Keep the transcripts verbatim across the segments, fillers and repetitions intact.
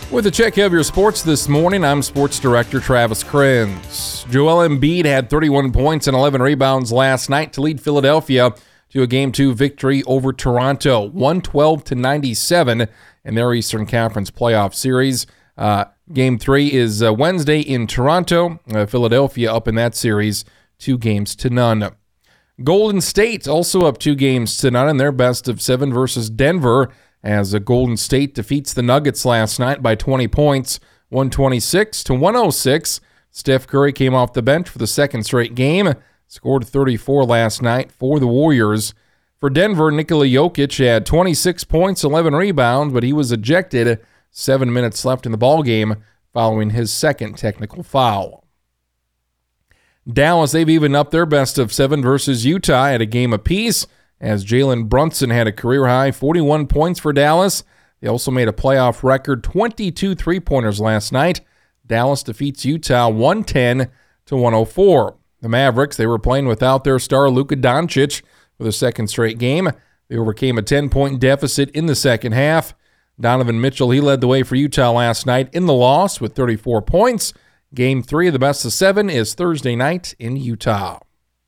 With a check of your sports this morning, I'm Sports Director Travis Krenz. Joel Embiid had thirty-one points and eleven rebounds last night to lead Philadelphia to a Game two victory over Toronto, one twelve to ninety-seven in their Eastern Conference playoff series. Uh, game three is uh, Wednesday in Toronto. Uh, Philadelphia up in that series, two games to none. Golden State also up two games to none in their best of seven versus Denver, as uh, Golden State defeats the Nuggets last night by twenty points, one twenty-six to one oh six. Steph Curry came off the bench for the second straight game, scored thirty-four last night for the Warriors. For Denver, Nikola Jokic had twenty-six points, eleven rebounds, but he was ejected seven minutes left in the ballgame following his second technical foul. Dallas, they've evened up their best of seven versus Utah at a game apiece, as Jalen Brunson had a career-high forty-one points for Dallas. They also made a playoff record twenty-two three-pointers last night. Dallas defeats Utah one ten to one oh four. The Mavericks, they were playing without their star Luka Doncic for the second straight game. They overcame a ten-point deficit in the second half. Donovan Mitchell, he led the way for Utah last night in the loss with thirty-four points. Game three of the best of seven is Thursday night in Utah.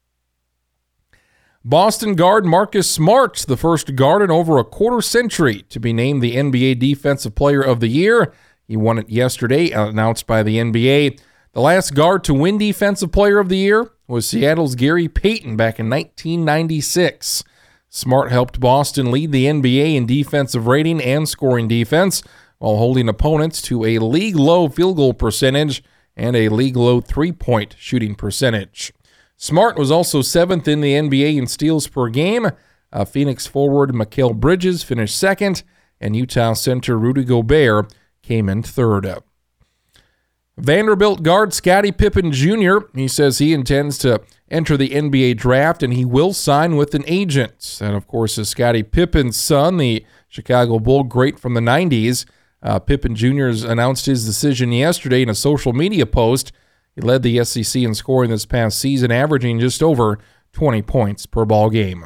Boston guard Marcus Smart, the first guard in over a quarter century to be named the N B A Defensive Player of the Year. He won it yesterday, announced by the N B A. The last guard to win Defensive Player of the Year was Seattle's Gary Payton back in nineteen ninety-six. Smart helped Boston lead the N B A in defensive rating and scoring defense, while holding opponents to a league-low field goal percentage and a league-low three-point shooting percentage. Smart was also seventh in the N B A in steals per game. Uh, Phoenix forward Mikal Bridges finished second, and Utah center Rudy Gobert came in third. Vanderbilt guard Scottie Pippen Junior, he says he intends to enter the N B A draft, and he will sign with an agent. And, of course, is Scottie Pippen's son, the Chicago Bull great from the nineties. Uh, Pippen Junior has announced his decision yesterday in a social media post. He led the S E C in scoring this past season, averaging just over twenty points per ball game.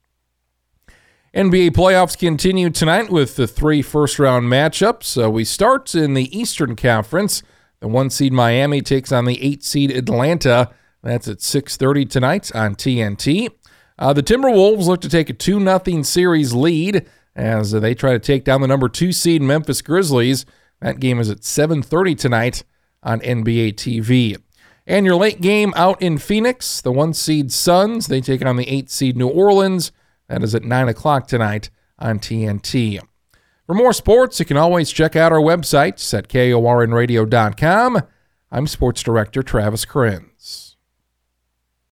N B A playoffs continue tonight with the three first-round matchups. Uh, we start in the Eastern Conference. The one-seed Miami takes on the eight-seed Atlanta. That's at six thirty tonight on T N T. Uh, the Timberwolves look to take a two nothing series lead as they try to take down the number two seed Memphis Grizzlies. That game is at seven thirty tonight on N B A T V. And your late game out in Phoenix, the one-seed Suns, they take on the eight-seed New Orleans. That is at nine o'clock tonight on T N T. For more sports, you can always check out our websites at K O R N radio dot com. I'm Sports Director Travis Krenz.